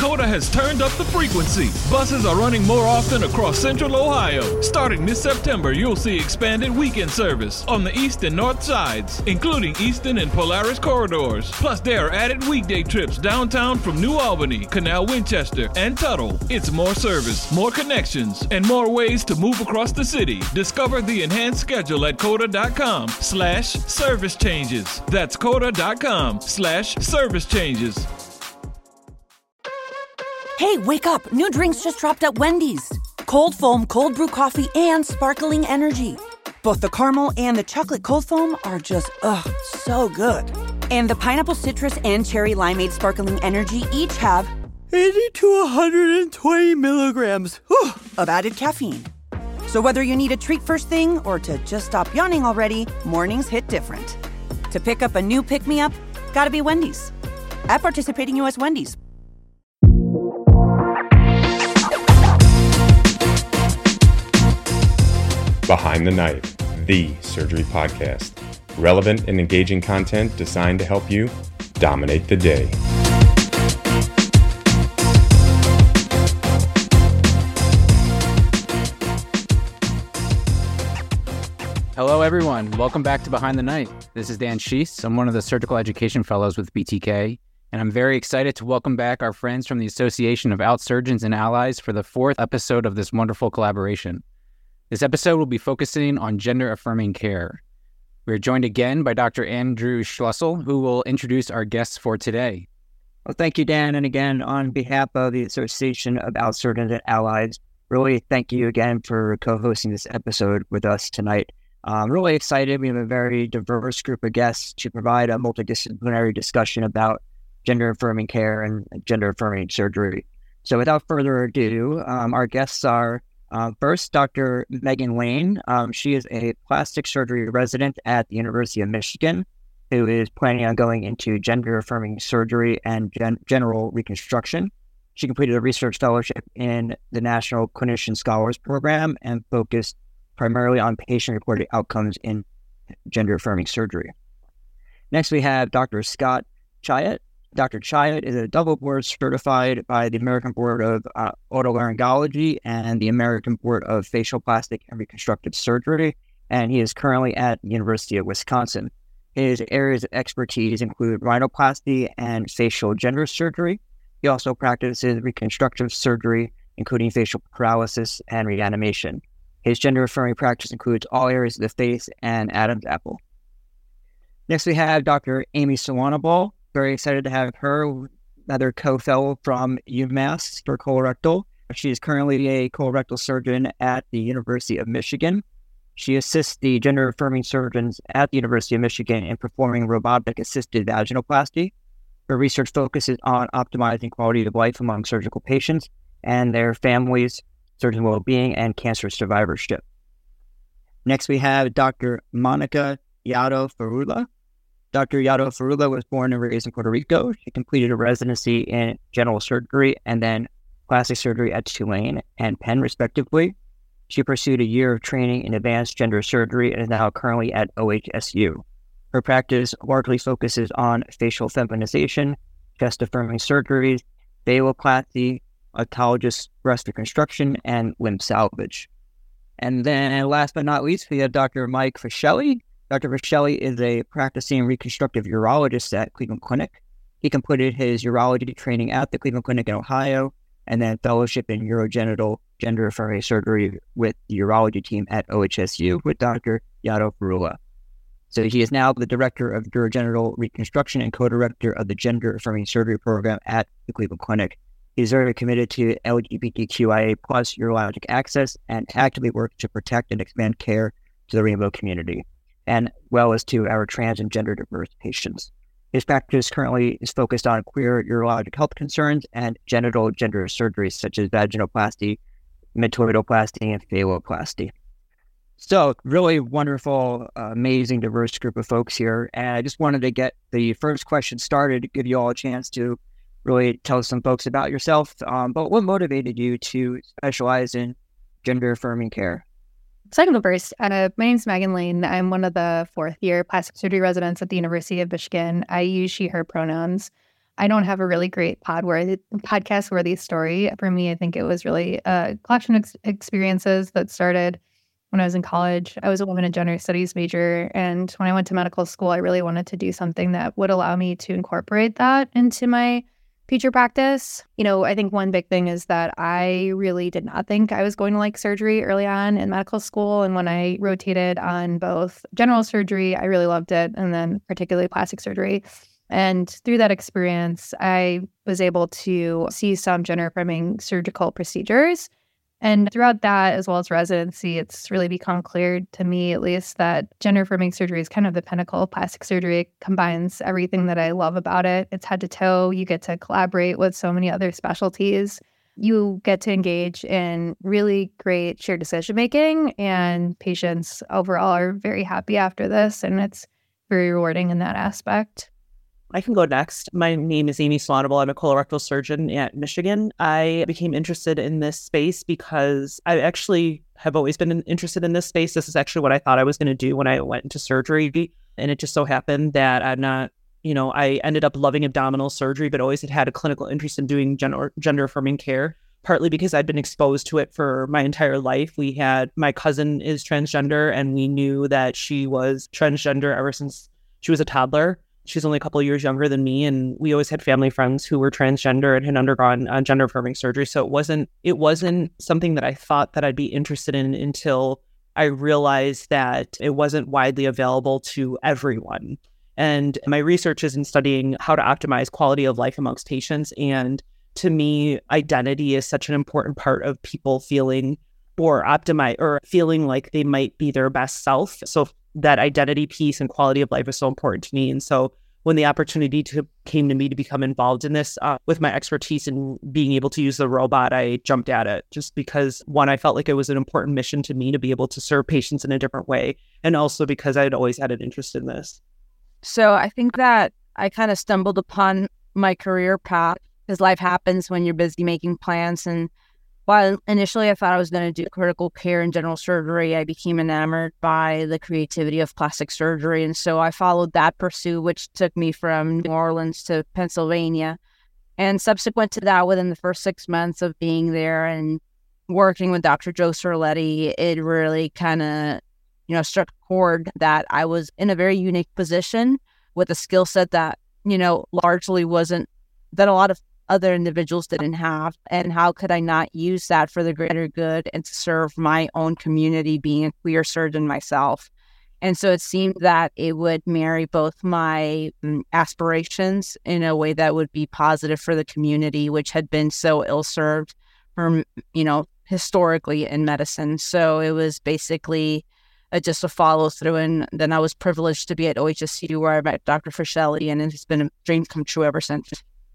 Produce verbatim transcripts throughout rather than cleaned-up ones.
COTA has turned up the frequency. Buses are running more often across Central Ohio. Starting this September, you'll see expanded weekend service on the east and north sides, including Easton and Polaris corridors. Plus, there are added weekday trips downtown from New Albany, Canal Winchester, and Tuttle. It's more service, more connections, and more ways to move across the city. Discover the enhanced schedule at COTA.com slash service changes. That's COTA.com slash service changes. Hey, wake up. New drinks just dropped at Wendy's. Cold foam, cold brew coffee, and sparkling energy. Both the caramel and the chocolate cold foam are just, ugh, so good. And the pineapple citrus and cherry limeade sparkling energy each have eighty to one hundred twenty milligrams whew, of added caffeine. So whether you need a treat first thing or to just stop yawning already, mornings hit different. To pick up a new pick-me-up, gotta be Wendy's. At participating U S Wendy's. Behind the Knife, the surgery podcast. Relevant and engaging content designed to help you dominate the day. Hello, everyone. Welcome back to Behind the Knife. This is Dan Sheese. I'm one of the surgical education fellows with B T K, and I'm very excited to welcome back our friends from the Association of Out Surgeons and Allies for the fourth episode of this wonderful collaboration. This episode will be focusing on gender-affirming care. We're joined again by Doctor Andrew Schlussel, who will introduce our guests for today. Well, thank you, Dan. And again, on behalf of the Association of Out Surgeons and Allies, really thank you again for co-hosting this episode with us tonight. I'm really excited. We have a very diverse group of guests to provide a multidisciplinary discussion about gender-affirming care and gender-affirming surgery. So without further ado, um, our guests are Uh, first, Doctor Megan Lane. Um, she is a plastic surgery resident at the University of Michigan who is planning on going into gender-affirming surgery and gen- general reconstruction. She completed a research fellowship in the National Clinician Scholars Program and focused primarily on patient-reported outcomes in gender-affirming surgery. Next, we have Doctor Scott Chayat. Doctor Chayat is a double board certified by the American Board of uh, Otolaryngology and the American Board of Facial Plastic and Reconstructive Surgery, and he is currently at the University of Wisconsin. His areas of expertise include rhinoplasty and facial gender surgery. He also practices reconstructive surgery, including facial paralysis and reanimation. His gender-affirming practice includes all areas of the face and Adam's apple. Next, we have Doctor Amy Sawanabal. Very excited to have her, another co-fellow from UMass for colorectal. She is currently a colorectal surgeon at the University of Michigan. She assists the gender-affirming surgeons at the University of Michigan in performing robotic-assisted vaginoplasty. Her research focuses on optimizing quality of life among surgical patients and their families, surgeon well-being, and cancer survivorship. Next, we have Doctor Monica Yado Farula. Doctor Yado Farula was born and raised in Puerto Rico. She completed a residency in general surgery and then plastic surgery at Tulane and Penn, respectively. She pursued a year of training in advanced gender surgery and is now currently at O H S U. Her practice largely focuses on facial feminization, chest-affirming surgeries, phalloplasty, autologous breast reconstruction, and limb salvage. And then last but not least, we have Doctor Mike Fischelli. Doctor Fischelli is a practicing reconstructive urologist at Cleveland Clinic. He completed his urology training at the Cleveland Clinic in Ohio and then fellowship in urogenital gender-affirming surgery with the urology team at O H S U with Doctor Yado Farula. So he is now the director of urogenital reconstruction and co-director of the gender-affirming surgery program at the Cleveland Clinic. He's very committed to L G B T Q I A plus urologic access and actively works to protect and expand care to the rainbow community, and well as to our trans and gender diverse patients. His practice currently is focused on queer urologic health concerns and genital gender surgeries such as vaginoplasty, metoidoplasty, and phalloplasty. So really wonderful, uh, amazing, diverse group of folks here. And I just wanted to get the first question started to give you all a chance to really tell some folks about yourself. Um, but what motivated you to specialize in gender affirming care? So I can go first. Uh, my name is Megan Lane. I'm one of the fourth year plastic surgery residents at the University of Michigan. I use she, her pronouns. I don't have a really great pod worthy, podcast worthy story. For me, I think it was really a collection of ex- experiences that started when I was in college. I was a women and gender studies major. And when I went to medical school, I really wanted to do something that would allow me to incorporate that into my future practice. You know, I think one big thing is that I really did not think I was going to like surgery early on in medical school. And when I rotated on both general surgery, I really loved it. And then particularly plastic surgery. And through that experience, I was able to see some gender affirming surgical procedures. And throughout that, as well as residency, it's really become clear to me, at least, that gender affirming surgery is kind of the pinnacle of plastic surgery. It combines everything that I love about it. It's head to toe. You get to collaborate with so many other specialties. You get to engage in really great shared decision making, and patients overall are very happy after this. And it's very rewarding in that aspect. I can go next. My name is Amy Swanable. I'm a colorectal surgeon at Michigan. I became interested in this space because I actually have always been interested in this space. This is actually what I thought I was going to do when I went into surgery. And it just so happened that I'm not, you know, I ended up loving abdominal surgery, but always had had a clinical interest in doing gender, gender affirming care, partly because I'd been exposed to it for my entire life. We had, my cousin is transgender, and we knew that she was transgender ever since she was a toddler. She's only a couple of years younger than me, and we always had family friends who were transgender and had undergone uh, gender affirming surgery. So it wasn't it wasn't something that I thought that I'd be interested in until I realized that it wasn't widely available to everyone. And my research is in studying how to optimize quality of life amongst patients. And to me, identity is such an important part of people feeling or optimize or feeling like they might be their best self. So that identity piece and quality of life is so important to me. And so when the opportunity to, came to me to become involved in this uh, with my expertise in being able to use the robot, I jumped at it just because, one, I felt like it was an important mission to me to be able to serve patients in a different way. And also because I had always had an interest in this. So I think that I kind of stumbled upon my career path because life happens when you're busy making plans. And while initially I thought I was going to do critical care and general surgery, I became enamored by the creativity of plastic surgery. And so I followed that pursuit, which took me from New Orleans to Pennsylvania. And subsequent to that, within the first six months of being there and working with Doctor Joe Cerletti, it really kind of, you know, struck a chord that I was in a very unique position with a skill set that, you know, largely wasn't, that a lot of other individuals didn't have, and how could I not use that for the greater good and to serve my own community, being a queer surgeon myself. And so it seemed that it would marry both my um, aspirations in a way that would be positive for the community, which had been so ill-served from, you know, historically in medicine. So it was basically a, just a follow through. And then I was privileged to be at O H S U where I met Doctor Fischelli, and it's been a dream come true ever since.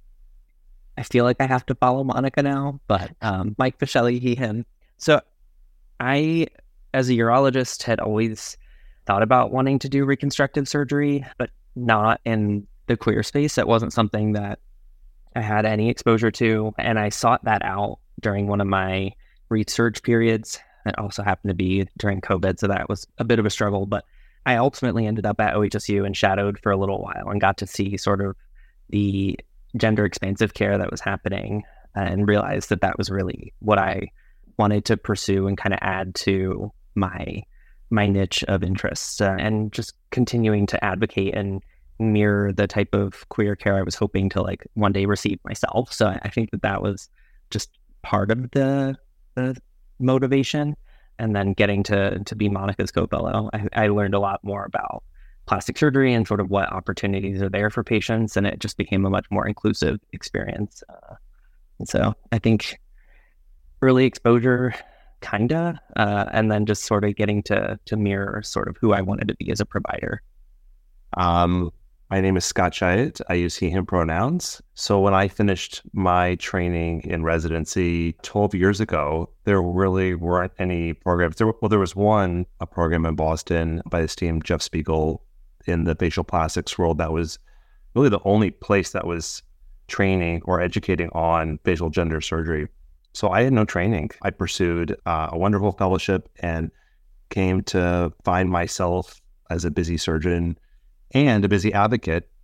I feel like I have to follow Monica now, but um, Mike Fischelli, he, him. So I, as a urologist, had always thought about wanting to do reconstructive surgery, but not in the queer space. It wasn't something that I had any exposure to, and I sought that out during one of my research periods. It also happened to be during COVID, so that was a bit of a struggle, but I ultimately ended up at O H S U and shadowed for a little while and got to see sort of the gender expansive care that was happening and realized that that was really what I wanted to pursue and kind of add to my my niche of interests, uh, and just continuing to advocate and mirror the type of queer care I was hoping to like one day receive myself. So I think that that was just part of the, the motivation. And then getting to to be Monica's co-fellow, I, I learned a lot more about plastic surgery and sort of what opportunities are there for patients, and it just became a much more inclusive experience. Uh, and so I think early exposure, kinda, uh, and then just sort of getting to to mirror sort of who I wanted to be as a provider. Um, my name is Scott Chiat. I use he, him pronouns. So when I finished my training in residency twelve years ago, there really weren't any programs. There, well, there was one, a program in Boston by this team, Jeff Spiegel, in the facial plastics world. That was really the only place that was training or educating on facial gender surgery. So I had no training. I pursued uh, a wonderful fellowship and came to find myself as a busy surgeon and a busy advocate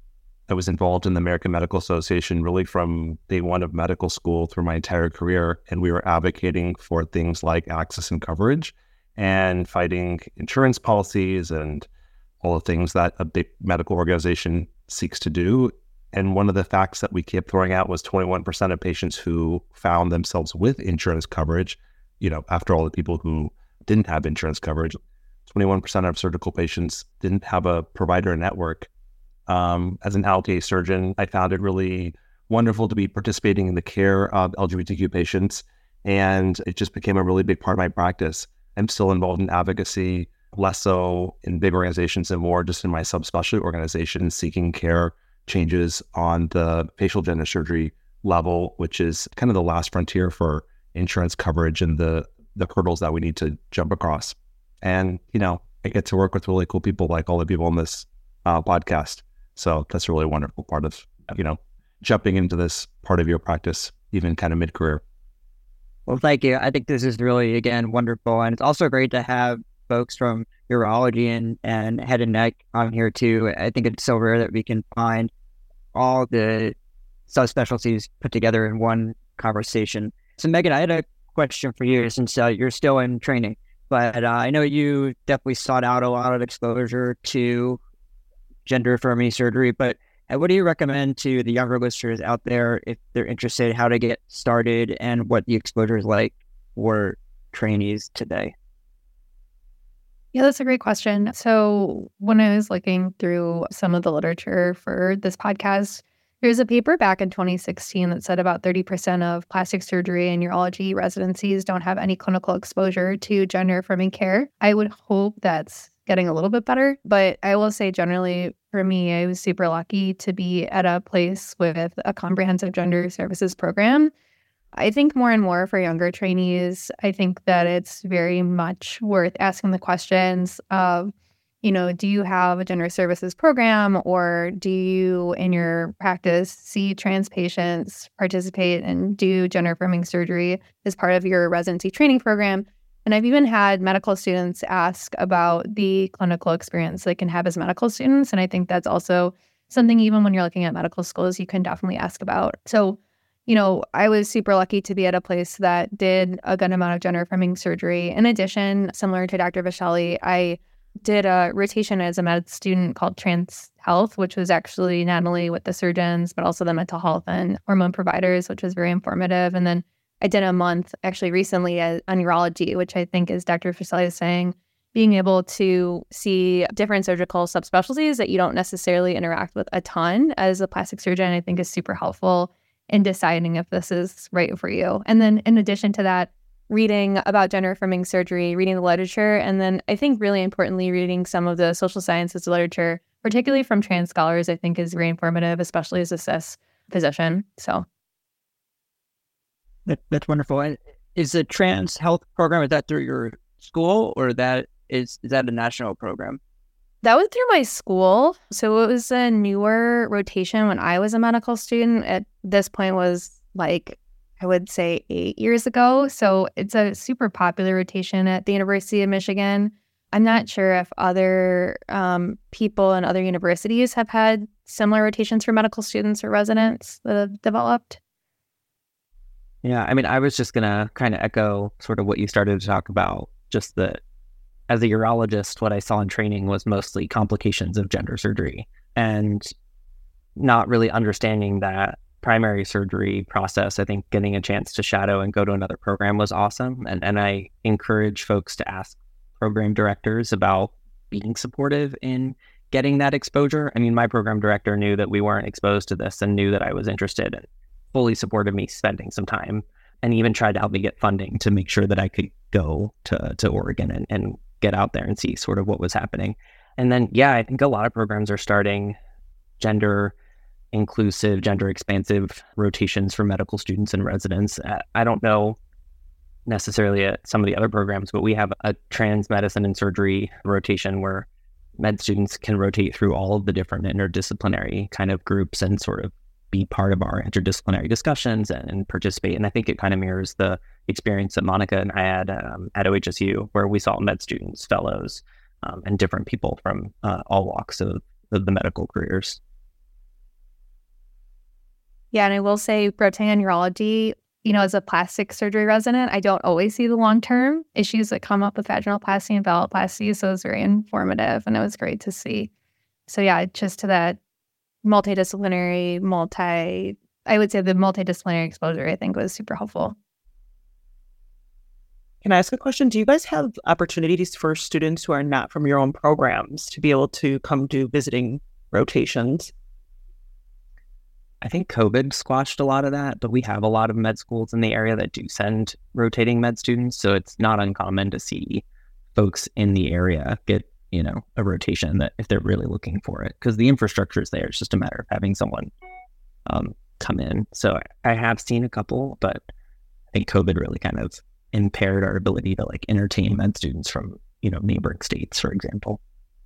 I was involved in the American Medical Association really from day one of medical school through my entire career. And we were advocating for things like access and coverage and fighting insurance policies and all the things that a big medical organization seeks to do. And one of the facts that we kept throwing out was twenty-one percent of patients who found themselves with insurance coverage, you know, after all the people who didn't have insurance coverage, twenty-one percent of surgical patients didn't have a provider network. Um, as an L T A surgeon, I found it really wonderful to be participating in the care of L G B T Q patients, and it just became a really big part of my practice. I'm still involved in advocacy, less so in big organizations and more just in my subspecialty organization, seeking care changes on the facial gender surgery level, which is kind of the last frontier for insurance coverage and the, the hurdles that we need to jump across. And, you know, I get to work with really cool people like all the people on this uh, podcast. So that's a really wonderful part of, you know, jumping into this part of your practice, even kind of mid-career. Well, thank you. I think this is really, again, wonderful. And it's also great to have folks from urology and, and head and neck on here too. I think it's so rare that we can find all the subspecialties put together in one conversation. So Megan, I had a question for you since uh, you're still in training, but uh, I know you definitely sought out a lot of exposure to gender affirming surgery, but uh, what do you recommend to the younger listeners out there if they're interested, how to get started and what the exposure is like for trainees today? Yeah, that's a great question. So when I was looking through some of the literature for this podcast, there's a paper back in twenty sixteen that said about thirty percent of plastic surgery and urology residencies don't have any clinical exposure to gender affirming care. I would hope that's getting a little bit better, but I will say generally for me, I was super lucky to be at a place with a comprehensive gender services program. I think more and more for younger trainees, I think that it's very much worth asking the questions of, you know, do you have a gender services program, or do you in your practice see trans patients participate and do gender affirming surgery as part of your residency training program? And I've even had medical students ask about the clinical experience they can have as medical students. And I think that's also something, even when you're looking at medical schools, you can definitely ask about. So, you know, I was super lucky to be at a place that did a good amount of gender affirming surgery. In addition, similar to Doctor Vishalli, I did a rotation as a med student called Trans Health, which was actually not only with the surgeons, but also the mental health and hormone providers, which was very informative. And then I did a month actually recently on urology, which I think is Doctor Vishalli is saying, being able to see different surgical subspecialties that you don't necessarily interact with a ton as a plastic surgeon, I think is super helpful in deciding if this is right for you. And then in addition to that, reading about gender affirming surgery, reading the literature, and then I think really importantly, reading some of the social sciences literature, particularly from trans scholars, I think is very informative, especially as a cis physician. So that, that's wonderful. And is the Trans Health program, is that through your school, or that is, is that a national program? That was through my school. So it was a newer rotation when I was a medical student. At this point was like, I would say eight years ago. So it's a super popular rotation at the University of Michigan. I'm not sure if other um, people in other universities have had similar rotations for medical students or residents that have developed. Yeah, I mean, I was just going to kind of echo sort of what you started to talk about, just that as a urologist, what I saw in training was mostly complications of gender surgery and not really understanding that primary surgery process. I think getting a chance to shadow and go to another program was awesome. And, and I encourage folks to ask program directors about being supportive in getting that exposure. I mean, my program director knew that we weren't exposed to this and knew that I was interested and fully supported me spending some time, and even tried to help me get funding to make sure that I could go to, to Oregon and, and get out there and see sort of what was happening. And then, yeah, I think a lot of programs are starting gender inclusive, gender expansive rotations for medical students and residents. I don't know necessarily at some of the other programs, but we have a trans medicine and surgery rotation where med students can rotate through all of the different interdisciplinary kind of groups and sort of be part of our interdisciplinary discussions and, and participate. And I think it kind of mirrors the experience that Monica and I had um, at O H S U, where we saw med students, fellows, um, and different people from uh, all walks of, of the medical careers. Yeah, and I will say rotating urology, you know, as a plastic surgery resident, I don't always see the long-term issues that come up with vaginoplasty and phalloplasty, so it was very informative, and it was great to see. So yeah, just to that multidisciplinary, multi, I would say the multidisciplinary exposure, I think, was super helpful. Can I ask a question? Do you guys have opportunities for students who are not from your own programs to be able to come do visiting rotations? I think COVID squashed a lot of that, but we have a lot of med schools in the area that do send rotating med students. So it's not uncommon to see folks in the area get, you know, a rotation that if they're really looking for it, because the infrastructure is there. It's just a matter of having someone um, come in. So I have seen a couple, but I think COVID really kind of impaired our ability to like entertain med students from, you know, neighboring states, for example.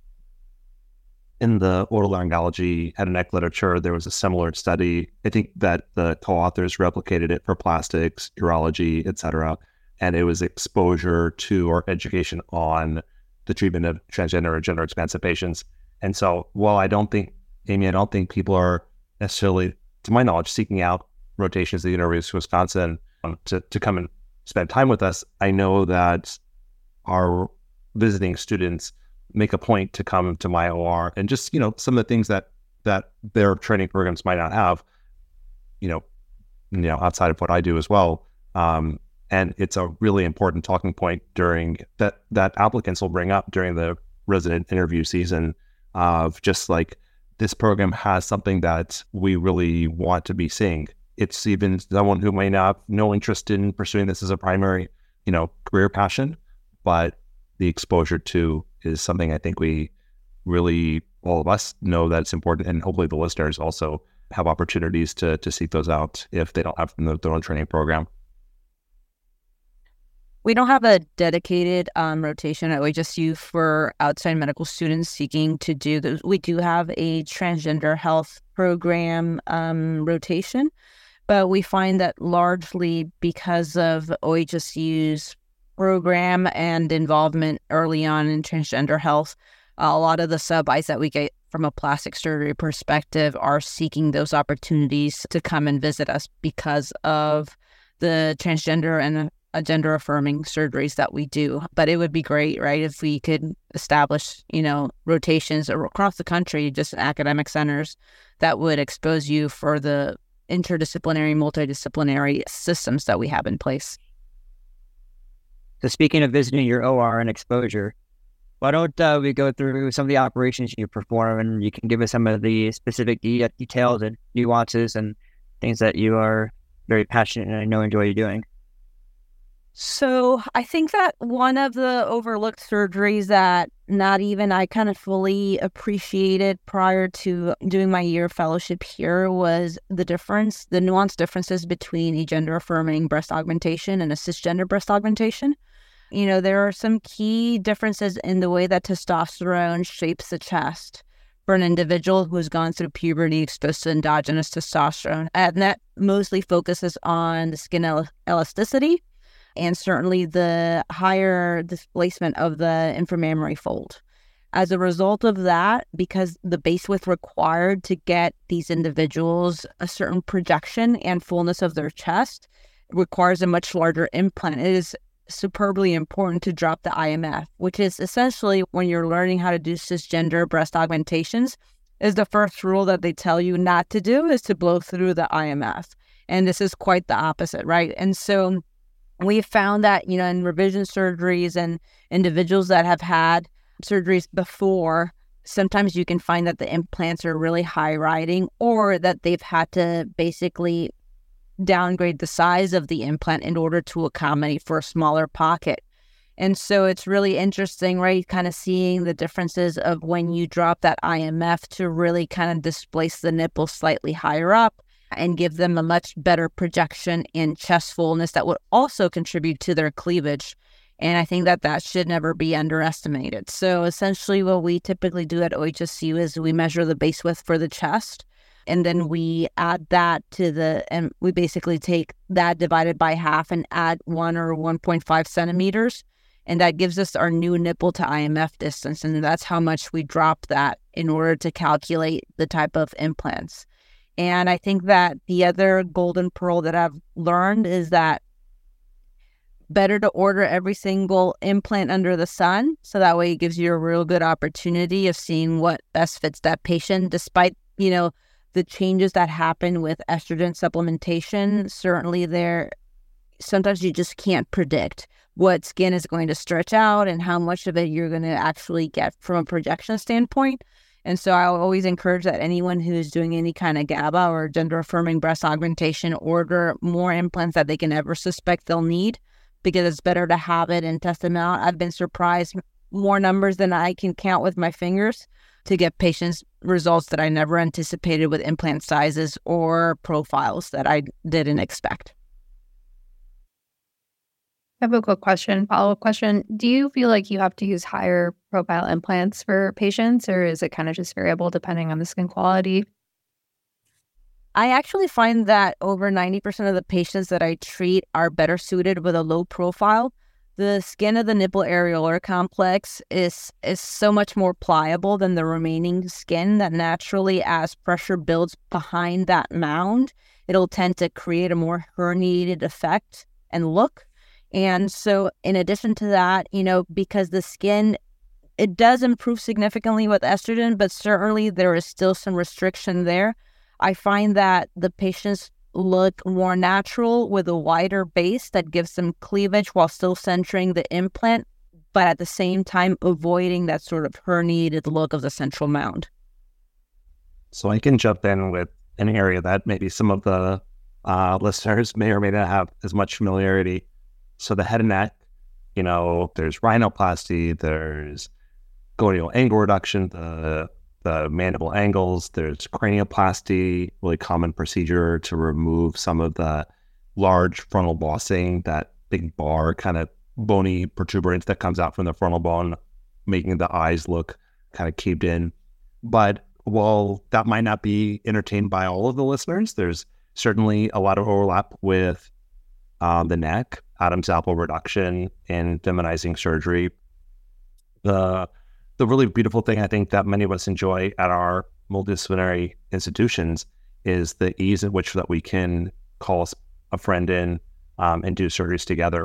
In the otolaryngology head and neck literature, there was a similar study. I think that the co-authors replicated it for plastics, urology, et cetera. And it was exposure to or education on the treatment of transgender or gender expansive patients. And so while I don't think, Amy, I don't think people are necessarily, to my knowledge, seeking out rotations at the University of Wisconsin um, to, to come and spend time with us, I know that our visiting students make a point to come to my O R and just, you know, some of the things that that their training programs might not have, you know, you know, outside of what I do as well. Um, and it's a really important talking point during that that applicants will bring up during the resident interview season of just like, this program has something that we really want to be seeing. It's even someone who may not have no interest in pursuing this as a primary, you know, career passion, but the exposure to is something I think we really, all of us know that it's important, and hopefully the listeners also have opportunities to to seek those out if they don't have their own training program. We don't have a dedicated um, rotation at O H S U for outside medical students seeking to do those. We do have a transgender health program um, rotation, but we find that largely because of O H S U's program and involvement early on in transgender health, uh, a lot of the sub-I's that we get from a plastic surgery perspective are seeking those opportunities to come and visit us because of the transgender and uh, gender affirming surgeries that we do. But it would be great, right, if we could establish, you know, rotations across the country, just in academic centers that would expose you for the interdisciplinary, multidisciplinary systems that we have in place. So speaking of visiting your O R and exposure, why don't uh, we go through some of the operations you perform, and you can give us some of the specific de- details and nuances and things that you are very passionate and I know enjoy doing. So I think that one of the overlooked surgeries that not even I kind of fully appreciated prior to doing my year of fellowship here was the difference, the nuanced differences between a gender-affirming breast augmentation and a cisgender breast augmentation. You know, there are some key differences in the way that testosterone shapes the chest for an individual who has gone through puberty exposed to endogenous testosterone. And that mostly focuses on the skin el- elasticity and certainly the higher displacement of the inframammary fold. As a result of that, because the base width required to get these individuals a certain projection and fullness of their chest requires a much larger implant. It is superbly important to drop the I M F, which is essentially when you're learning how to do cisgender breast augmentations, is the first rule that they tell you not to do is to blow through the I M F. And this is quite the opposite, right? And so we found that, you know, in revision surgeries and individuals that have had surgeries before, sometimes you can find that the implants are really high riding, or that they've had to basically downgrade the size of the implant in order to accommodate for a smaller pocket. And so it's really interesting, right? Kind of seeing the differences of when you drop that I M F to really kind of displace the nipple slightly higher up and give them a much better projection in chest fullness that would also contribute to their cleavage. And I think that that should never be underestimated. So essentially what we typically do at O H S U is we measure the base width for the chest, and then we add that to the, and we basically take that divided by half and add one or one point five centimeters. And that gives us our new nipple to I M F distance. And that's how much we drop that in order to calculate the type of implants. And I think that the other golden pearl that I've learned is that better to order every single implant under the sun. So that way it gives you a real good opportunity of seeing what best fits that patient, despite, you know, the changes that happen with estrogen supplementation. Certainly there, sometimes you just can't predict what skin is going to stretch out and how much of it you're going to actually get from a projection standpoint. And so I always encourage that anyone who's doing any kind of GABA or gender-affirming breast augmentation order more implants that they can ever suspect they'll need, because it's better to have it and test them out. I've been surprised more numbers than I can count with my fingers to get patients results that I never anticipated with implant sizes or profiles that I didn't expect. I have a quick question, follow-up question. Do you feel like you have to use higher profile implants for patients, or is it kind of just variable depending on the skin quality? I actually find that over ninety percent of the patients that I treat are better suited with a low profile. The skin of the nipple areolar complex is is so much more pliable than the remaining skin that naturally, as pressure builds behind that mound, it'll tend to create a more herniated effect and look. And so in addition to that, you know, because the skin, it does improve significantly with estrogen, but certainly there is still some restriction there. I find that the patients look more natural with a wider base that gives them cleavage while still centering the implant, but at the same time avoiding that sort of herniated look of the central mound. So I can jump in with an area that maybe some of the uh, listeners may or may not have as much familiarity. So the head and neck, you know, there's rhinoplasty, there's gonial angle reduction, the the mandible angles, there's cranioplasty, really common procedure to remove some of the large frontal bossing, that big bar kind of bony protuberance that comes out from the frontal bone, making the eyes look kind of caved in. But while that might not be entertained by all of the listeners, there's certainly a lot of overlap with um, the neck, Adam's apple reduction, and feminizing surgery. The The really beautiful thing I think that many of us enjoy at our multidisciplinary institutions is the ease at which that we can call a friend in um, and do surgeries together.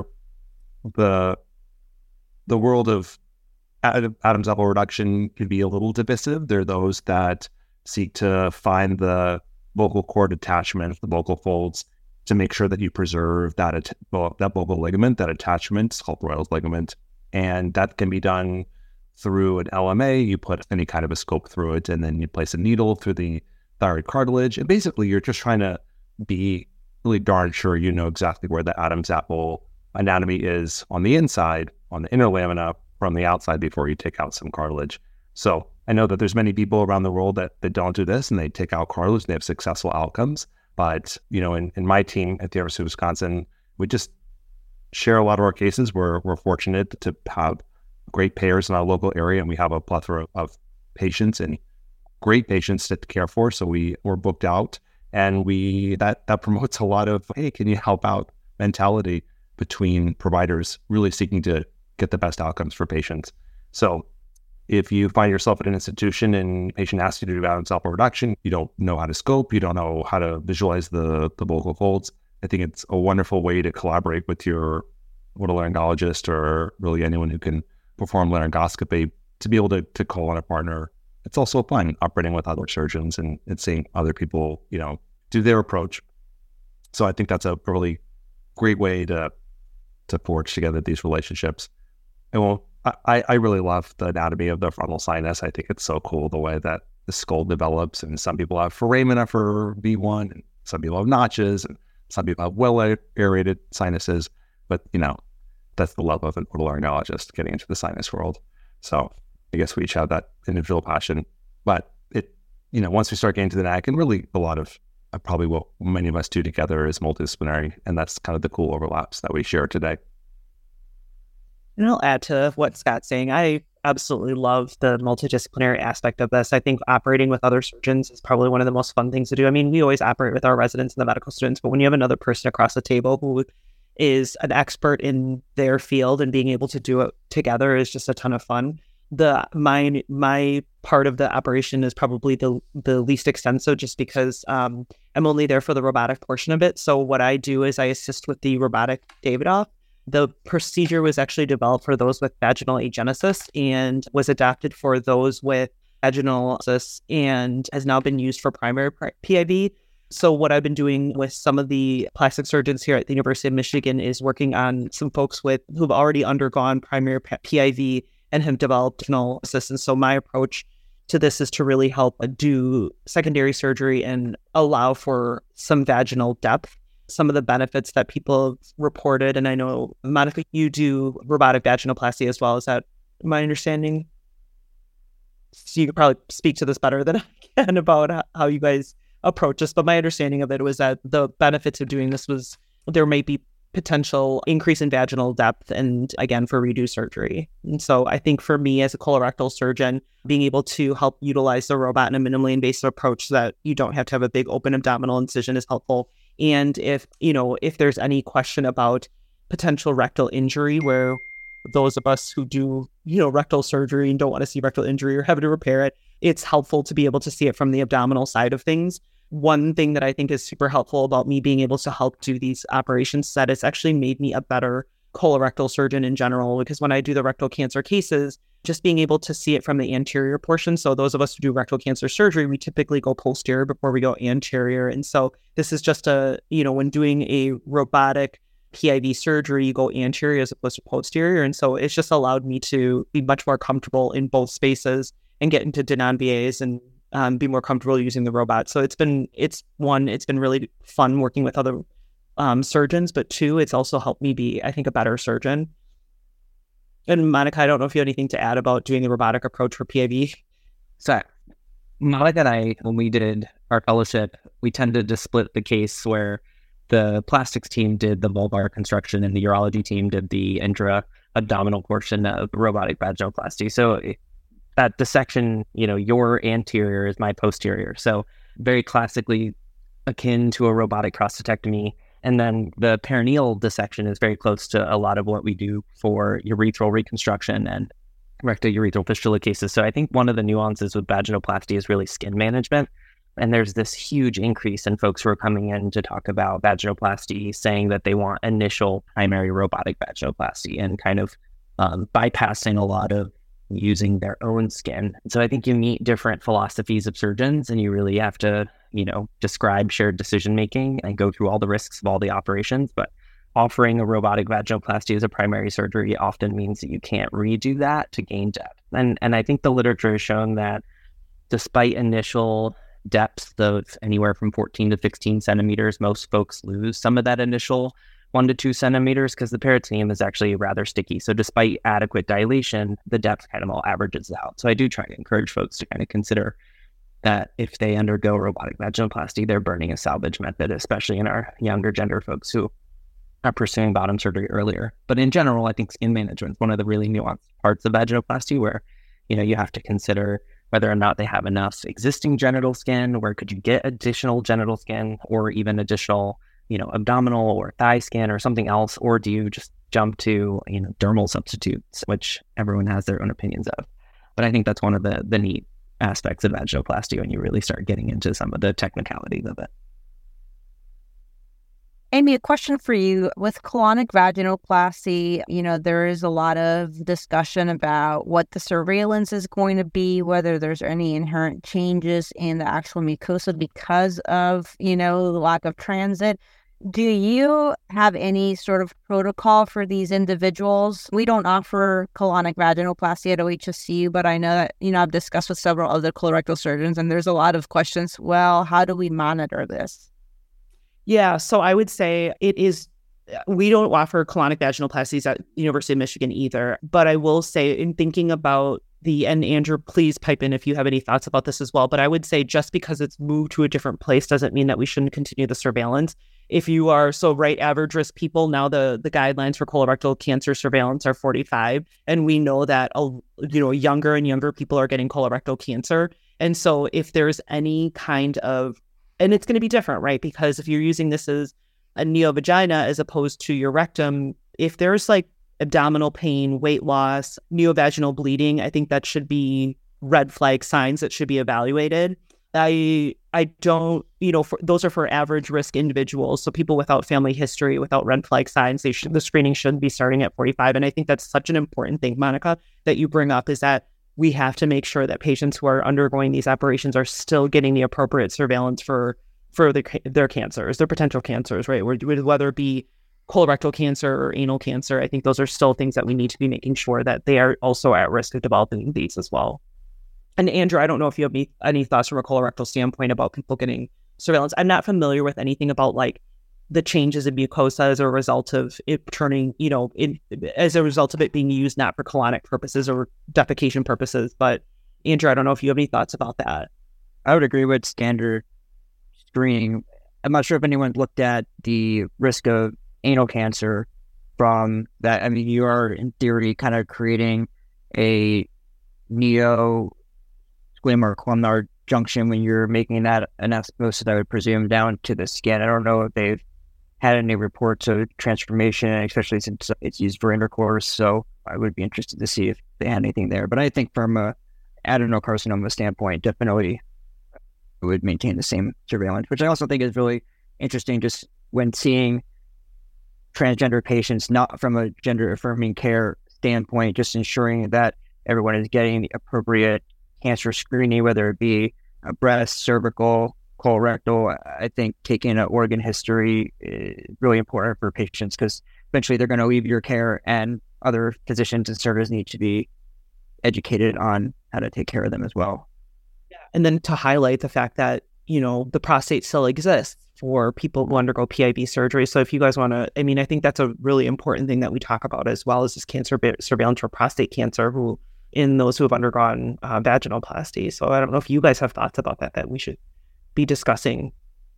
The the world of Adam's apple reduction can be a little divisive. There are those that seek to find the vocal cord attachment, the vocal folds, to make sure that you preserve that att- that vocal ligament, that attachment. It's called Royal's ligament, and that can be done through an L M A. You put any kind of a scope through it, and then you place a needle through the thyroid cartilage. And basically, you're just trying to be really darn sure you know exactly where the Adam's apple anatomy is on the inside, on the inner lamina, from the outside before you take out some cartilage. So I know that there's many people around the world that, that don't do this, and they take out cartilage and they have successful outcomes. But, you know, in, in my team at the University of Wisconsin, we just share a lot of our cases. We're, we're fortunate to have great payers in our local area, and we have a plethora of patients and great patients to care for. So we we're booked out, and we that that promotes a lot of, hey, can you help out mentality between providers really seeking to get the best outcomes for patients. So if you find yourself at an institution and a patient asks you to do Adam's apple reduction, you don't know how to scope, you don't know how to visualize the the vocal folds, I think it's a wonderful way to collaborate with your otolaryngologist or really anyone who can perform laryngoscopy to be able to, to call on a partner. It's also fun operating with other surgeons and, and seeing other people, you know, do their approach. So I think that's a really great way to to forge together these relationships. And well, I, I really love the anatomy of the frontal sinus. I think it's so cool the way that the skull develops, and some people have foramina for V one, and some people have notches, and some people have well aerated sinuses. But, you know, that's the love of an otolaryngologist, getting into the sinus world. So I guess we each have that individual passion. But it, you know, once we start getting to the neck, and really a lot of uh, probably what many of us do together is multidisciplinary, and that's kind of the cool overlaps that we share today. And I'll add to what Scott's saying. I absolutely love the multidisciplinary aspect of this. I think operating with other surgeons is probably one of the most fun things to do. I mean, we always operate with our residents and the medical students, but when you have another person across the table who is an expert in their field and being able to do it together is just a ton of fun. the my my part of the operation is probably the the least extensive, just because um, I'm only there for the robotic portion of it. So what I do is I assist with the robotic Davidoff. The procedure was actually developed for those with vaginal agenesis and was adapted for those with vaginal cysts and has now been used for primary P I V. So what I've been doing with some of the plastic surgeons here at the University of Michigan is working on some folks with who've already undergone primary P I V and have developed vaginal cysts. So my approach to this is to really help do secondary surgery and allow for some vaginal depth. Some of the benefits that people have reported, and I know, Monica, you do robotic vaginoplasty as well. Is that my understanding? So you could probably speak to this better than I can about how you guys approach this, but my understanding of it was that the benefits of doing this was there may be potential increase in vaginal depth and, again, for redo surgery. And so I think for me as a colorectal surgeon, being able to help utilize the robot in a minimally invasive approach so that you don't have to have a big open abdominal incision is helpful. And if, you know, if there's any question about potential rectal injury, where those of us who do, you know, rectal surgery and don't want to see rectal injury or have to repair it, it's helpful to be able to see it from the abdominal side of things. One thing that I think is super helpful about me being able to help do these operations is that it's actually made me a better colorectal surgeon in general, because when I do the rectal cancer cases, just being able to see it from the anterior portion. So those of us who do rectal cancer surgery, we typically go posterior before we go anterior. And so this is just a, you know, when doing a robotic P I V surgery, you go anterior as opposed to posterior. And so it's just allowed me to be much more comfortable in both spaces and get into de non-V As and um, be more comfortable using the robot. So it's been, it's one, it's been really fun working with other um, surgeons, but two, it's also helped me be, I think, a better surgeon. And Monica, I don't know if you have anything to add about doing the robotic approach for P I V. So Monica and I, when we did our fellowship, we tended to split the case where the plastics team did the vulvar construction and the urology team did the intra-abdominal portion of robotic vaginoplasty. So it, that dissection, you know, your anterior is my posterior. So very classically akin to a robotic prostatectomy. And then the perineal dissection is very close to a lot of what we do for urethral reconstruction and rectourethral fistula cases. So I think one of the nuances with vaginoplasty is really skin management. And there's this huge increase in folks who are coming in to talk about vaginoplasty, saying that they want initial primary robotic vaginoplasty and kind of um, bypassing a lot of using their own skin. So I think you meet different philosophies of surgeons and you really have to, you know, describe shared decision-making and go through all the risks of all the operations. But offering a robotic vaginoplasty as a primary surgery often means that you can't redo that to gain depth. And, and I think the literature has shown that despite initial depths of anywhere from fourteen to sixteen centimeters, most folks lose some of that initial one to two centimeters because the peritoneum is actually rather sticky. So despite adequate dilation, the depth kind of all averages out. So I do try to encourage folks to kind of consider that if they undergo robotic vaginoplasty, they're burning a salvage method, especially in our younger gender folks who are pursuing bottom surgery earlier. But in general, I think skin management is one of the really nuanced parts of vaginoplasty where, you know, you have to consider whether or not they have enough existing genital skin, where could you get additional genital skin or even additional, you know, abdominal or thigh skin or something else, or do you just jump to, you know, dermal substitutes, which everyone has their own opinions of. But I think that's one of the the neat aspects of vaginoplasty when you really start getting into some of the technicalities of it. Amy, a question for you. With colonic vaginoplasty, you know, there is a lot of discussion about what the surveillance is going to be, whether there's any inherent changes in the actual mucosa because of, you know, the lack of transit. Do you have any sort of protocol for these individuals? We don't offer colonic vaginoplasty at O H S C U, but I know that, you know, I've discussed with several other colorectal surgeons, and there's a lot of questions. Well, how do we monitor this? Yeah, so I would say it is, we don't offer colonic vaginoplasties at University of Michigan either, but I will say in thinking about the, and Andrew, please pipe in if you have any thoughts about this as well, but I would say just because it's moved to a different place doesn't mean that we shouldn't continue the surveillance. If you are, so right, average risk people, now the, the guidelines for colorectal cancer surveillance are forty-five, and we know that, you know, younger and younger people are getting colorectal cancer. And so if there's any kind of, and it's going to be different, right? Because if you're using this as a neovagina as opposed to your rectum, if there's like abdominal pain, weight loss, neovaginal bleeding, I think that should be red flag signs that should be evaluated. I I don't, you know, for, those are for average risk individuals. So people without family history, without red flag signs, they should, the screening shouldn't be starting at forty-five. And I think that's such an important thing, Monica, that you bring up, is that we have to make sure that patients who are undergoing these operations are still getting the appropriate surveillance for for their, their cancers, their potential cancers, right? Whether it be colorectal cancer or anal cancer, I think those are still things that we need to be making sure that they are also at risk of developing these as well. And Andrew, I don't know if you have any, any thoughts from a colorectal standpoint about people getting surveillance. I'm not familiar with anything about like the changes in mucosa as a result of it turning, you know, in, as a result of it being used not for colonic purposes or defecation purposes. But Andrew, I don't know if you have any thoughts about that. I would agree with standard screening. I'm not sure if anyone's looked at the risk of anal cancer from that. I mean, you are in theory kind of creating a neo squam or columnar junction when you're making that anastomosis, I would presume, down to the skin. I don't know if they've had any reports of transformation, especially since it's used for intercourse. So I would be interested to see if they had anything there. But I think from a adenocarcinoma standpoint, definitely would maintain the same surveillance, which I also think is really interesting just when seeing transgender patients, not from a gender affirming care standpoint, just ensuring that everyone is getting the appropriate cancer screening, whether it be a breast, cervical, colorectal. I think taking an organ history is really important for patients because eventually they're going to leave your care and other physicians and surgeons need to be educated on how to take care of them as well. Yeah. And then to highlight the fact that, you know, the prostate still exists for people who undergo P I V surgery. So if you guys want to, I mean, I think that's a really important thing that we talk about as well as this cancer surveillance for prostate cancer who in those who have undergone uh, vaginoplasty. So I don't know if you guys have thoughts about that, that we should be discussing.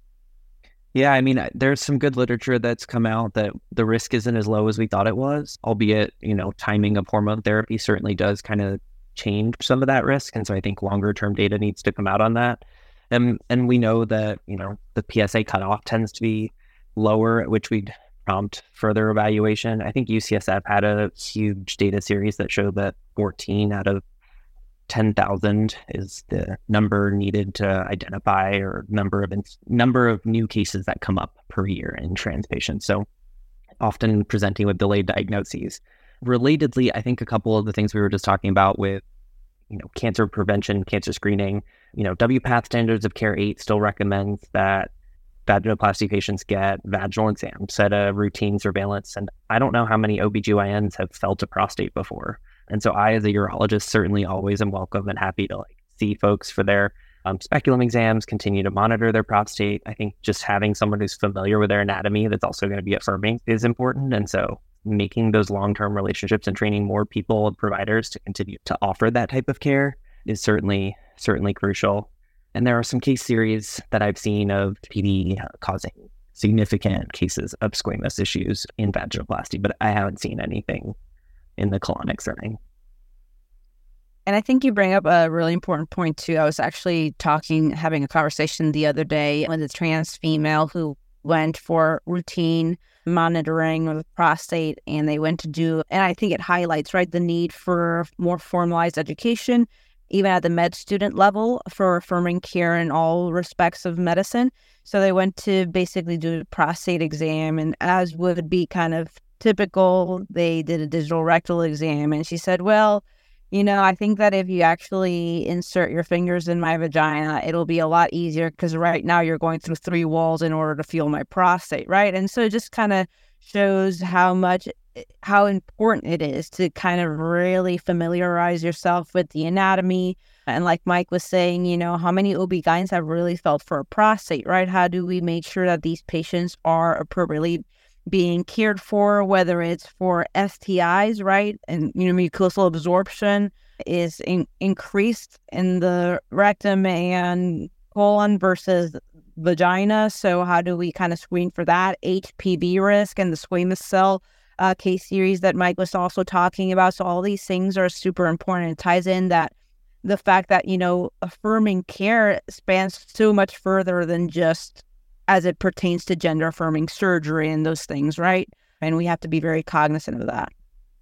Yeah, I mean, there's some good literature that's come out that the risk isn't as low as we thought it was, albeit, you know, timing of hormone therapy certainly does kind of change some of that risk. And so I think longer term data needs to come out on that. And, and we know that, you know, the P S A cutoff tends to be lower, at which we'd prompt further evaluation. I think U C S F had a huge data series that showed that fourteen out of ten thousand is the number needed to identify or number of number of new cases that come up per year in trans patients. So often presenting with delayed diagnoses. Relatedly, I think a couple of the things we were just talking about with, you know, cancer prevention, cancer screening, you know, W PATH Standards of Care eight still recommends that vaginoplasty patients get vaginal exams at a routine surveillance. And I don't know how many O B G Y Ns have felt a prostate before. And so I, as a urologist, certainly always am welcome and happy to like see folks for their um, speculum exams, continue to monitor their prostate. I think just having someone who's familiar with their anatomy that's also going to be affirming is important. And so making those long-term relationships and training more people and providers to continue to offer that type of care is certainly, certainly crucial. And there are some case series that I've seen of P D causing significant cases of squamous issues in vaginoplasty, but I haven't seen anything in the colonic setting. And I think you bring up a really important point too. I was actually talking, having a conversation the other day with a trans female who went for routine monitoring of the prostate, and they went to do, and I think it highlights, right, the need for more formalized education, even at the med student level, for affirming care in all respects of medicine. So they went to basically do a prostate exam, and as would be kind of typical, they did a digital rectal exam, and she said, well, you know, I think that if you actually insert your fingers in my vagina, it'll be a lot easier because right now you're going through three walls in order to feel my prostate, right? And so it just kind of shows how much, how important it is to kind of really familiarize yourself with the anatomy. And like Mike was saying, you know, how many O B G Y Ns have really felt for a prostate, right? How do we make sure that these patients are appropriately being cared for, whether it's for S T Is, right? And, you know, mucosal absorption is in, increased in the rectum and colon versus vagina. So how do we kind of screen for that? H P V risk and the squamous cell uh, case series that Mike was also talking about. So all these things are super important. It ties in that the fact that, you know, affirming care spans so much further than just as it pertains to gender affirming surgery and those things, right? And we have to be very cognizant of that.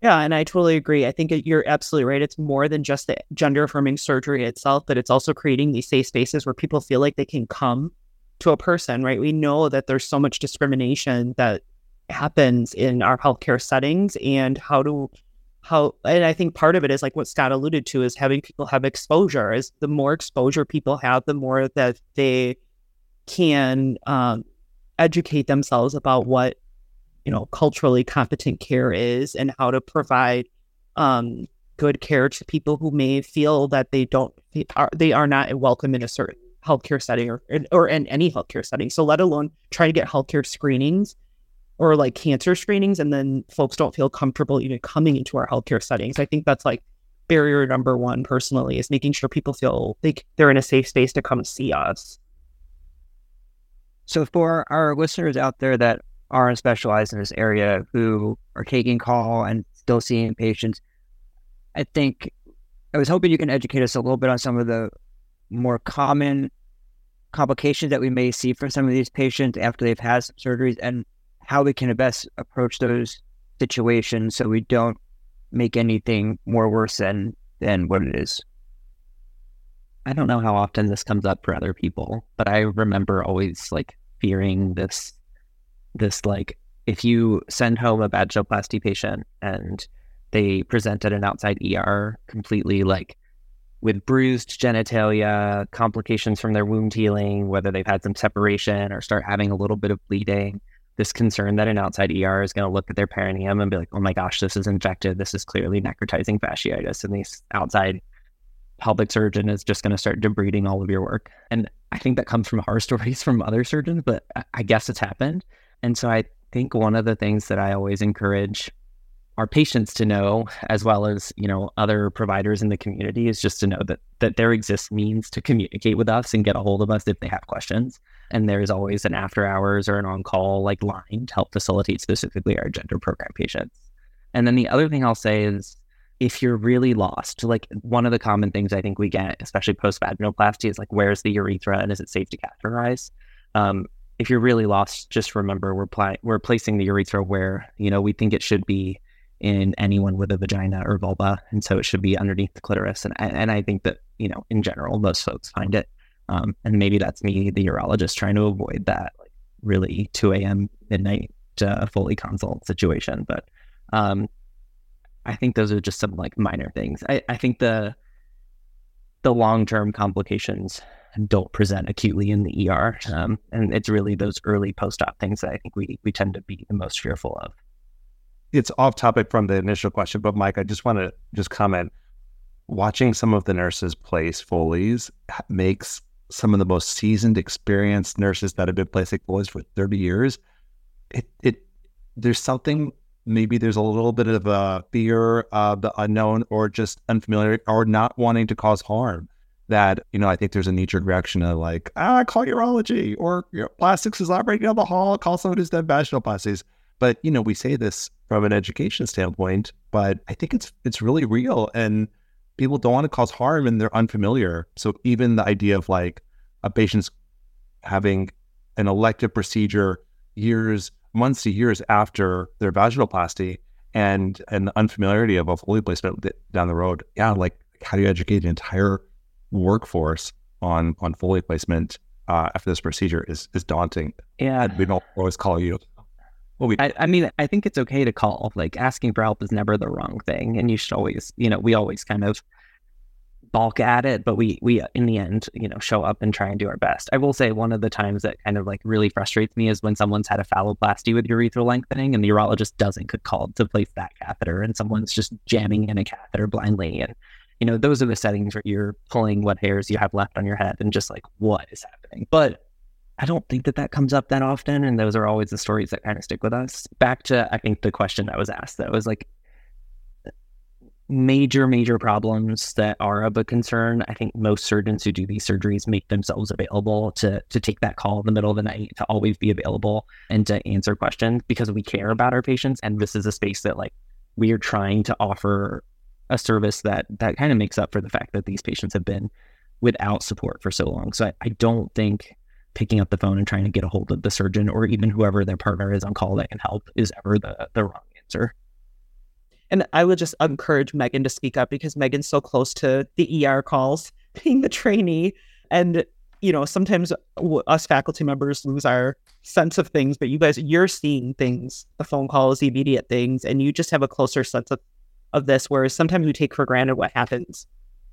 Yeah, and I totally agree. I think it, you're absolutely right. It's more than just the gender affirming surgery itself, but it's also creating these safe spaces where people feel like they can come to a person, right? We know that there's so much discrimination that happens in our healthcare settings, and how to, how, and I think part of it is like what Scott alluded to, is having people have exposure. Is the more exposure people have, the more that they can um, educate themselves about what, you know, culturally competent care is, and how to provide um, good care to people who may feel that they don't, they are, they are not welcome in a certain healthcare setting, or, or in any healthcare setting. So let alone try to get healthcare screenings or like cancer screenings, and then folks don't feel comfortable even coming into our healthcare settings. I think that's like barrier number one personally, is making sure people feel like they're in a safe space to come see us. So for our listeners out there that aren't specialized in this area, who are taking call and still seeing patients, I think I was hoping you can educate us a little bit on some of the more common complications that we may see for some of these patients after they've had some surgeries, and how we can best approach those situations so we don't make anything more worse than, than what it is. I don't know how often this comes up for other people, but I remember always like fearing this this like, if you send home a vaginoplasty patient and they present at an outside E R completely like with bruised genitalia, complications from their wound healing, whether they've had some separation or start having a little bit of bleeding, this concern that an outside E R is going to look at their perineum and be like, oh my gosh, this is infected. This is clearly necrotizing fasciitis. And the outside pelvic surgeon is just going to start debriding all of your work. And I think that comes from horror stories from other surgeons, but I guess it's happened. And so I think one of the things that I always encourage our patients to know, as well as, you know, other providers in the community, is just to know that that there exists means to communicate with us and get a hold of us if they have questions. And there's always an after hours or an on-call like line to help facilitate specifically our gender program patients. And then the other thing I'll say is, if you're really lost, like one of the common things I think we get, especially post-vaginoplasty, is like, where's the urethra and is it safe to catheterize? Um, if you're really lost, just remember we're pl- we're placing the urethra where, you know, we think it should be in anyone with a vagina or vulva. And so it should be underneath the clitoris. And, and I think that, you know, in general, most folks find it. Um, and maybe that's me, the urologist, trying to avoid that like really two a.m. midnight uh, Foley consult situation. But um, I think those are just some like minor things. I, I think the the long-term complications don't present acutely in the E R. Um, and it's really those early post-op things that I think we we tend to be the most fearful of. It's off topic from the initial question, but Mike, I just want to just comment. Watching some of the nurses place Foleys makes some of the most seasoned, experienced nurses that have been placing Foleys for thirty years. It, it, there's something, maybe there's a little bit of a fear of the unknown, or just unfamiliar, or not wanting to cause harm. That, you know, I think there's a knee-jerk reaction of like, ah, call urology, or you know, plastics is operating down the hall, call someone who's done vaginoplasties. But, you know, we say this from an education standpoint, but I think it's it's really real, and people don't want to cause harm and they're unfamiliar. So even the idea of like a patient's having an elective procedure years, months to years after their vaginoplasty, and and the unfamiliarity of a Foley placement down the road. Yeah, like how do you educate an entire workforce on on Foley placement uh, after this procedure is is daunting. Yeah, and we don't always call you. Well, we, I, I mean, I think it's okay to call. Like, asking for help is never the wrong thing, and you should always, you know, we always kind of balk at it, but we we in the end, you know, show up and try and do our best. I will say one of the times that kind of like really frustrates me is when someone's had a phalloplasty with urethral lengthening and the urologist doesn't get called to place that catheter, and someone's just jamming in a catheter blindly. And you know, those are the settings where you're pulling what hairs you have left on your head and just like, what is happening? But I don't think that that comes up that often. And those are always the stories that kind of stick with us. Back to, I think, the question that was asked, that was like major, major problems that are of a concern. I think most surgeons who do these surgeries make themselves available to to take that call in the middle of the night, to always be available and to answer questions, because we care about our patients. And this is a space that like we are trying to offer a service that that kind of makes up for the fact that these patients have been without support for so long. So I, I don't think picking up the phone and trying to get a hold of the surgeon or even whoever their partner is on call that can help is ever the, the wrong answer. And I would just encourage Megan to speak up because Megan's so close to the E R calls, being the trainee. And, you know, sometimes w- us faculty members lose our sense of things, but you guys, you're seeing things, the phone calls, the immediate things, and you just have a closer sense of, of this, whereas sometimes we take for granted what happens.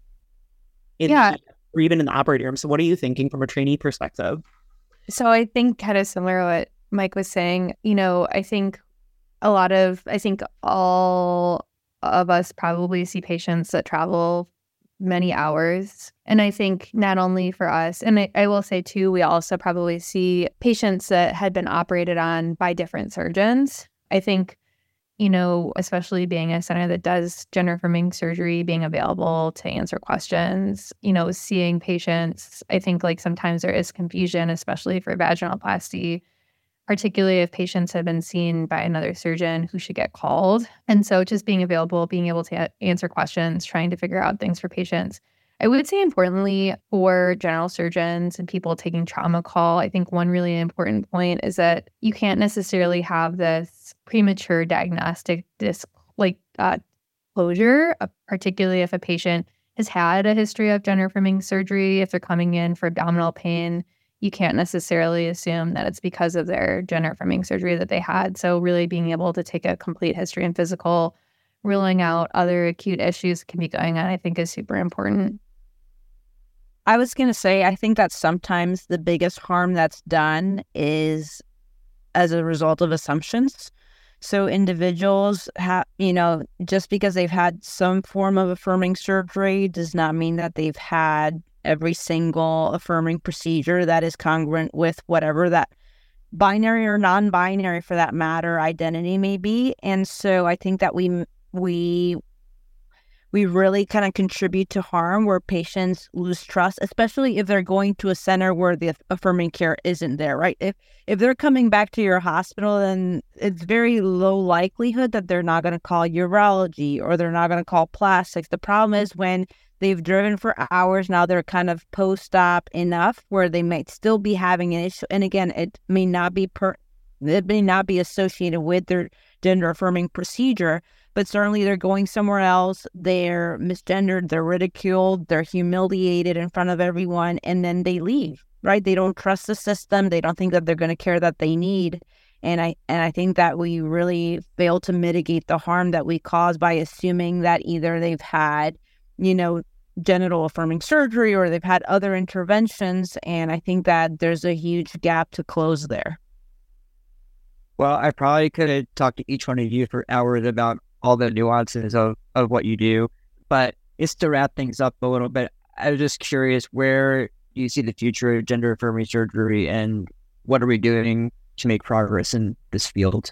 In yeah. The, or even in the operating room. So what are you thinking from a trainee perspective? So I think kind of similar to what Mike was saying, you know, I think a lot of, I think all of us probably see patients that travel many hours. And I think not only for us, and I, I will say too, we also probably see patients that had been operated on by different surgeons. I think, you know, especially being a center that does gender affirming surgery, being available to answer questions, you know, seeing patients, I think like sometimes there is confusion, especially for vaginoplasty, particularly if patients have been seen by another surgeon who should get called. And so just being available, being able to a- answer questions, trying to figure out things for patients. I would say importantly for general surgeons and people taking trauma call, I think one really important point is that you can't necessarily have this premature diagnostic dis- like uh, closure, uh, particularly if a patient has had a history of gender affirming surgery, if they're coming in for abdominal pain. You can't necessarily assume that it's because of their gender affirming surgery that they had. So really being able to take a complete history and physical, ruling out other acute issues that can be going on, I think is super important. I was going to say, I think that sometimes the biggest harm that's done is as a result of assumptions. So individuals have, you know, just because they've had some form of affirming surgery does not mean that they've had every single affirming procedure that is congruent with whatever that binary or non-binary, for that matter, identity may be. And so I think that we we we really kind of contribute to harm where patients lose trust, especially if they're going to a center where the affirming care isn't there, right? If if they're coming back to your hospital, then it's very low likelihood that they're not going to call urology or they're not going to call plastics. The problem is when they've driven for hours, now they're kind of post-op enough where they might still be having an issue. And again, it may not be per, it may not be associated with their gender affirming procedure, but certainly they're going somewhere else, they're misgendered, they're ridiculed, they're humiliated in front of everyone, and then they leave, right? They don't trust the system. They don't think that they're going to care that they need. And I and I think that we really fail to mitigate the harm that we cause by assuming that either they've had, you know, genital affirming surgery or they've had other interventions. And I think that there's a huge gap to close there. Well, I probably could have talked to each one of you for hours about all the nuances of, of what you do. But just to wrap things up a little bit, I was just curious, where do you see the future of gender affirming surgery and what are we doing to make progress in this field?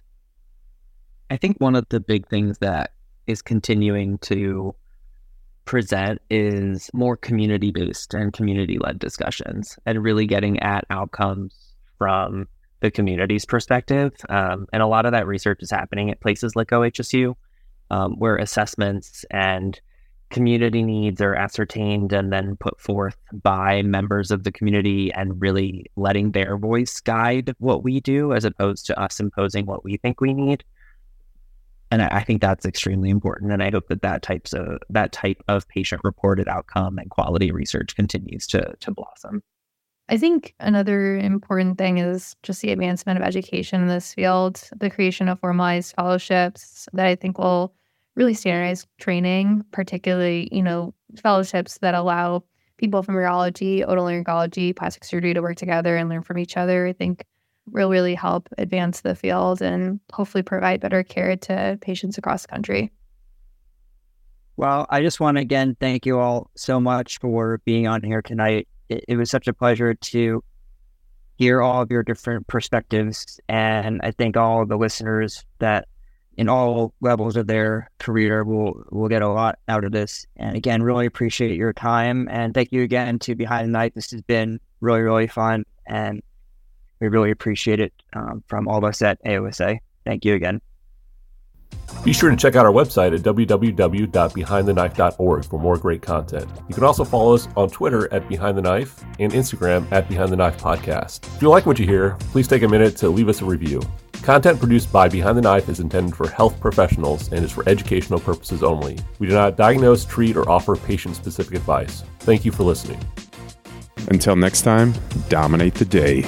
I think one of the big things that is continuing to present is more community-based and community-led discussions and really getting at outcomes from the community's perspective. Um, and a lot of that research is happening at places like O H S U, um, where assessments and community needs are ascertained and then put forth by members of the community and really letting their voice guide what we do as opposed to us imposing what we think we need. And I think that's extremely important. And I hope that that, types of, that type of patient-reported outcome and quality research continues to, to blossom. I think another important thing is just the advancement of education in this field, the creation of formalized fellowships that I think will really standardize training, particularly, you know, fellowships that allow people from urology, otolaryngology, plastic surgery to work together and learn from each other. I think will really help advance the field and hopefully provide better care to patients across the country. Well, I just want to again thank you all so much for being on here tonight. It, it was such a pleasure to hear all of your different perspectives, and I think all of the listeners that in all levels of their career will will get a lot out of this. And again, really appreciate your time, and thank you again to Behind the Night. This has been really, really fun, and we really appreciate it um, from all of us at A O S A. Thank you again. Be sure to check out our website at w w w dot behind the knife dot org for more great content. You can also follow us on Twitter at Behind the Knife and Instagram at Behind the Knife Podcast. If you like what you hear, please take a minute to leave us a review. Content produced by Behind the Knife is intended for health professionals and is for educational purposes only. We do not diagnose, treat, or offer patient-specific advice. Thank you for listening. Until next time, dominate the day.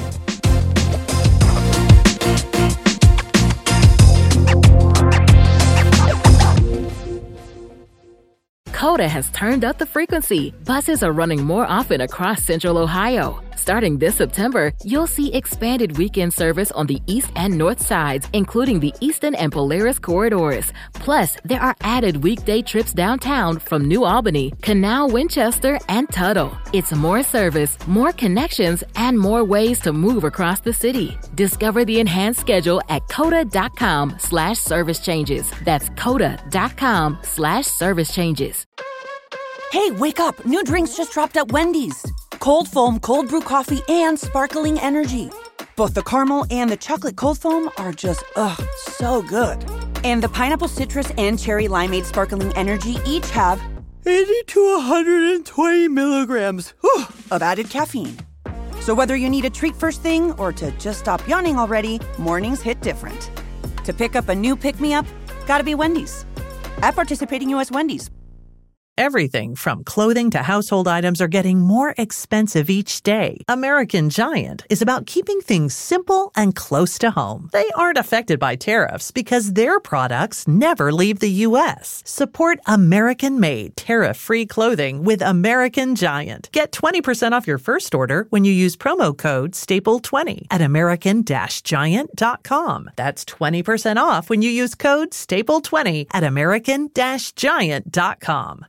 Coda has turned up the frequency. Buses are running more often across Central Ohio. Starting this September, you'll see expanded weekend service on the east and north sides, including the Easton and Polaris corridors. Plus, there are added weekday trips downtown from New Albany, Canal, Winchester, and Tuttle. It's more service, more connections, and more ways to move across the city. Discover the enhanced schedule at coda.com slash service changes. That's coda.com slash service changes. Hey, wake up! New drinks just dropped at Wendy's. Cold foam, cold brew coffee, and sparkling energy. Both the caramel and the chocolate cold foam are just, ugh, so good. And the pineapple citrus and cherry limeade sparkling energy each have eighty to one hundred twenty milligrams whew, of added caffeine. So whether you need a treat first thing or to just stop yawning already, mornings hit different. To pick up a new pick-me-up, gotta be Wendy's. At participating U S Wendy's. Everything from clothing to household items are getting more expensive each day. American Giant is about keeping things simple and close to home. They aren't affected by tariffs because their products never leave the U S. Support American-made, tariff-free clothing with American Giant. Get twenty percent off your first order when you use promo code staple twenty at american giant dot com. That's twenty percent off when you use code staple twenty at american giant dot com.